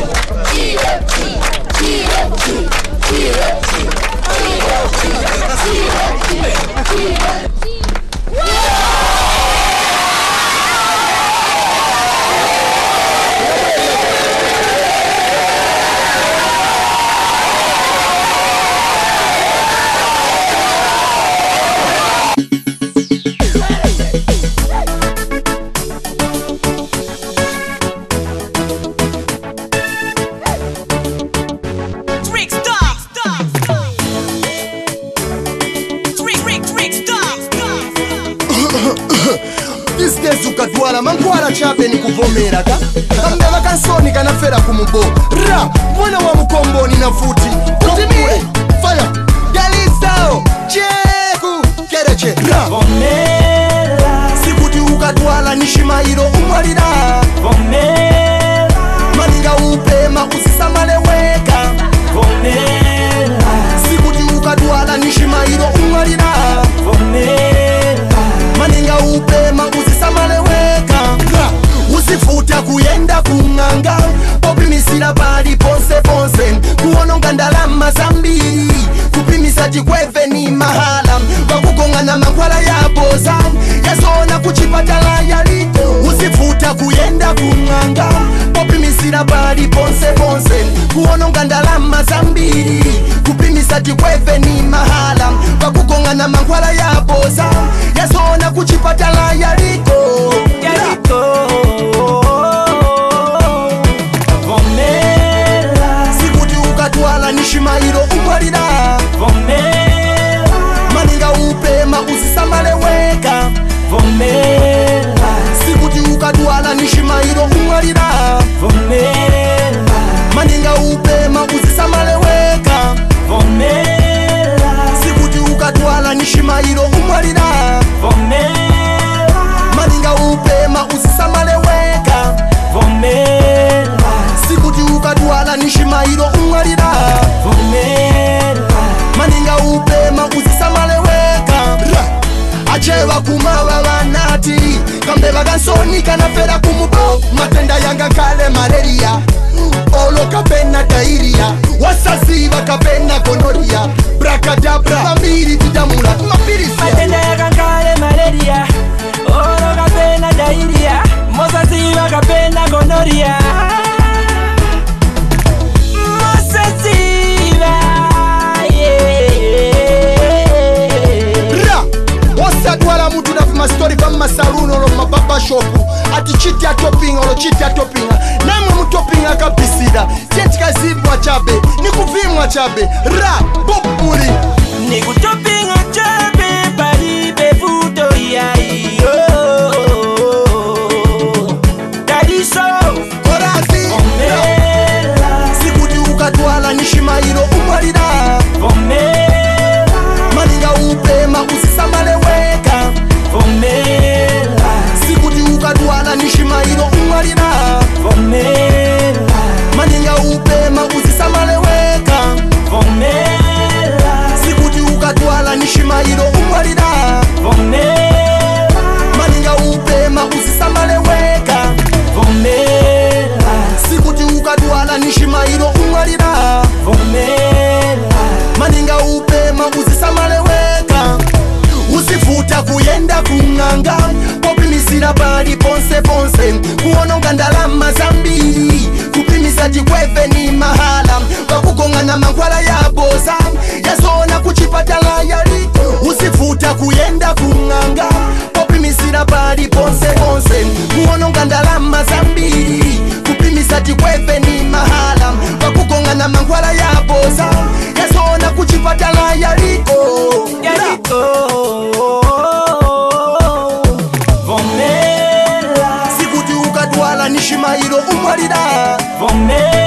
These days ukatwala mankwala chape ni kuvomera ka kambeva kansoni kanafera kumubo ra mwana wa mkomboni na futi kutimile fire galisao cheku kereche ra vomera sikuti ukatwala nishimairo umwalira vomera maninga upema usisamale weka vomera sikuti ukatwala nishimairo umwalira vomera maninga upema usisamale weka usifuta kuyenda kunganga popimisira pali ponse ponse kuononga ndalama zambiri kupimisa chikweve ni mahala wakukongana mankwala ya boza yasona kuchipatala yaliko usifuta kuyenda kunganga popimisira pali ponse ponse kuononga ndalama zambiri kupimisa chikweve ni mahala wakukongana mankwala ya boza yasona kuchipatala yaliko vomera sikuti ukatwala nishimairo umwalira vomera maninga upema usisamale weka vomera sikuti ukatwala nishimairo umwalira vomera maninga upema usisamale weka vomera sikuti ukatwala nishimairo umwalira vomera maninga upema usisamale weka vomera sikuti ukatwala nishimairo umwalira vomera maninga upema usisamale weka acheva kumava vanati kambeva kansoni kanafera kumubo matenda yanga kale malaria olo kapena dairia wasaziva kapena gonoria brakadabra mambiri tidamula matenda yanga kale malaria olo kapena dairia mosaziva kapena gonoria mosaziva osatwala mutu nafuma story vama saluno lo mababa shopu ati chiti atopinga olo chiti atopinga namwe mutopinga kabisida tienti kazibwa chabe nikuvimwa chabe ra bopuli nikutopinga chabe palibe futo yaiyo kadiso orazi sikuti ukatwala nishimairo umwalira vomera maninga upema usisamale weka vomera sikuti ukatwala nishimairo umwalira vomera maninga upema usisamale weka vomera sikuti ukatwala nishimairo umwalira vomera maninga upema usisamale weka vomera sikuti ukatwala nishimairo umwalira vomera maninga upema usisamale weka usifuta kuyenda kunganga popimisira pali ponse ponse kuononga ndalama zambiri kupimisa chikweve ni mahala wakukongana mankwala ya boza yasona kuchipatala yaliko usifuta kuyenda kunganga popimisira pali ponse ponse kuononga ndalama zambiri kupimisa chikweve ni mahala wakukongana mankwala ya boza yasona kuchipatala yaliko vomera sikuti ukatwala nishimairo umwalira vomera